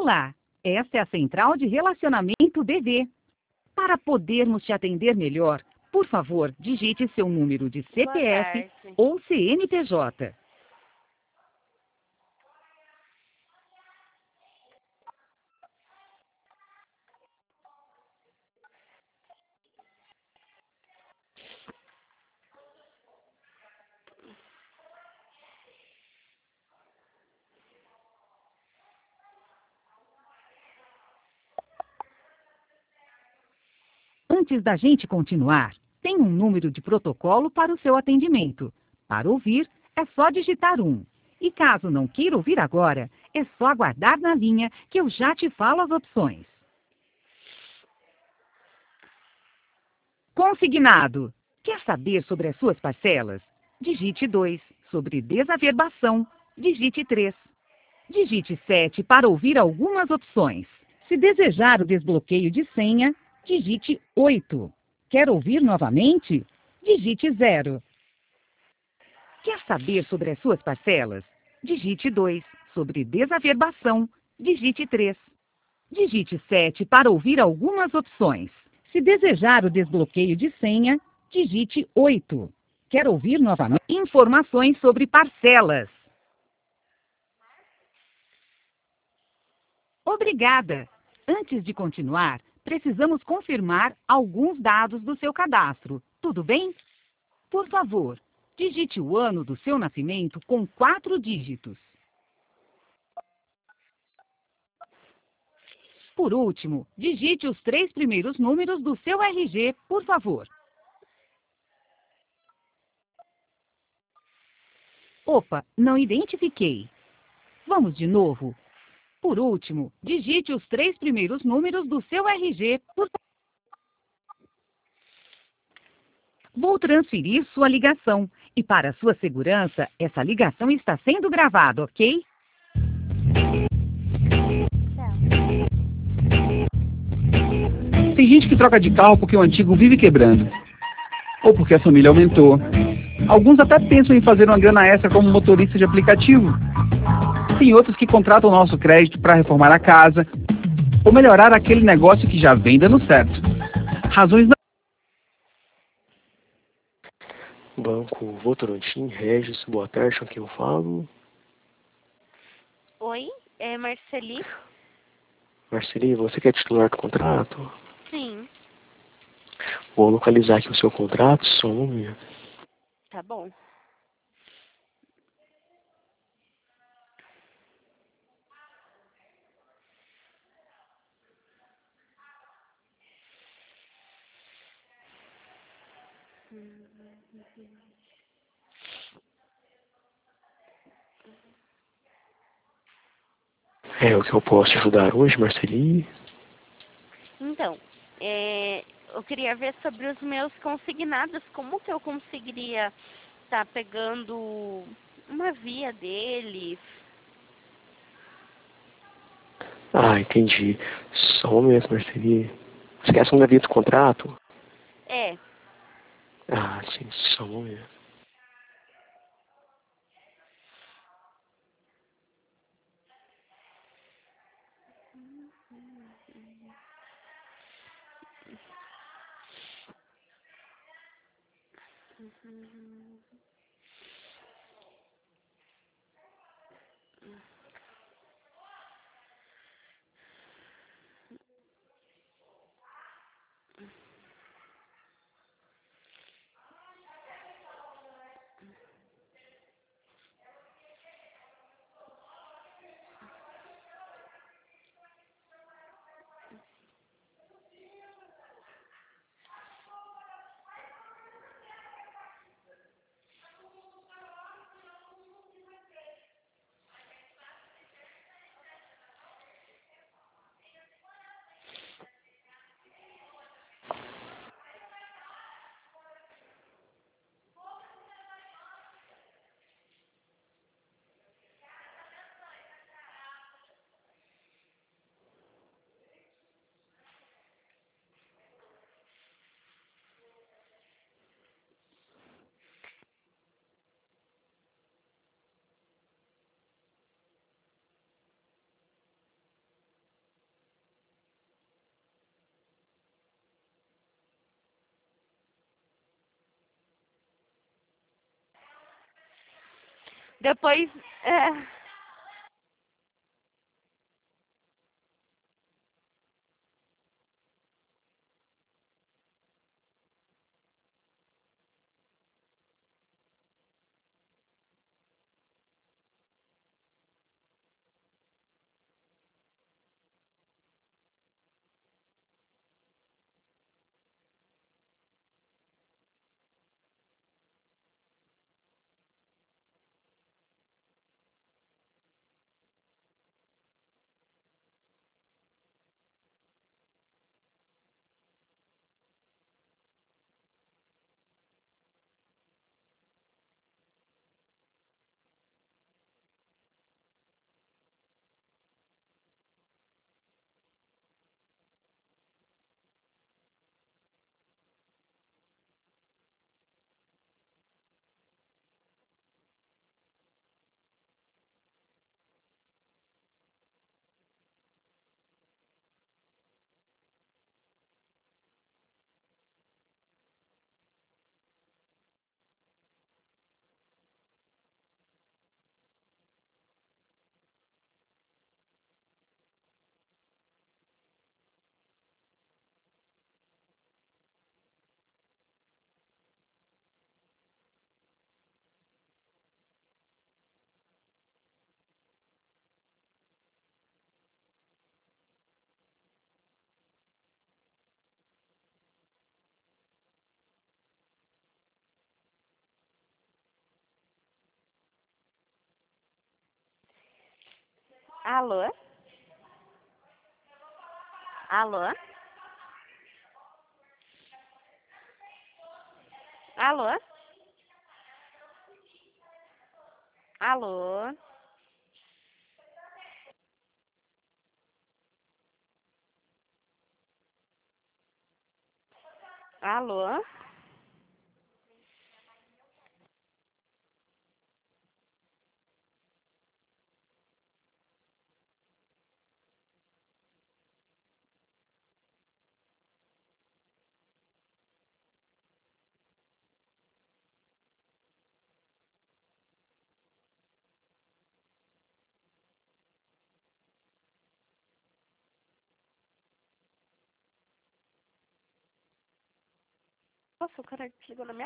Olá, esta é a Central de Relacionamento BV. Para podermos te atender melhor, por favor, digite seu número de Boa CPF tarde. ou CNPJ. Antes da gente continuar, tem um número de protocolo para o seu atendimento. Para ouvir, é só digitar 1. E caso não queira ouvir agora, é só aguardar na linha que eu já te falo as opções. Consignado. Quer saber sobre as suas parcelas? Digite 2. Sobre desaverbação, digite 3. Digite 7 para ouvir algumas opções. Se desejar o desbloqueio de senha, digite 8. Quer ouvir novamente? Digite 0. Quer saber sobre as suas parcelas? Digite 2. Sobre desaverbação, digite 3. Digite 7 para ouvir algumas opções. Se desejar o desbloqueio de senha, digite 8. Quer ouvir novamente informações sobre parcelas? Obrigada! Antes de continuar, precisamos confirmar alguns dados do seu cadastro. Tudo bem? Por favor, digite o ano do seu nascimento com 4 dígitos. Por último, digite os 3 primeiros números do seu RG, por favor. Opa, não identifiquei. Vamos de novo. Por último, digite os 3 primeiros números do seu RG, por favor. Vou transferir sua ligação. E para sua segurança, essa ligação está sendo gravada, ok? Tem gente que troca de carro porque o antigo vive quebrando. Ou porque a família aumentou. Alguns até pensam em fazer uma grana extra como motorista de aplicativo. Tem outros que contratam o nosso crédito para reformar a casa ou melhorar aquele negócio que já vem dando certo. Razões não... Banco Votorantim, Regis, boa tarde, com quem eu falo? Oi, é Marceli? Marceli, você que é titular do contrato? Sim, Vou localizar aqui o seu contrato, só um momento. tá bom. É o que eu posso te ajudar hoje, Marceli? Então, eu queria ver sobre os meus consignados. Como que eu conseguiria estar pegando uma via deles? Ah, entendi. Só um momento, Marceli. Você quer a segunda via do contrato? É, Ah, sim, só um momento. Depois, é, alô? Alô? Alô? Alô? Alô? Nossa, o cara chegou na minha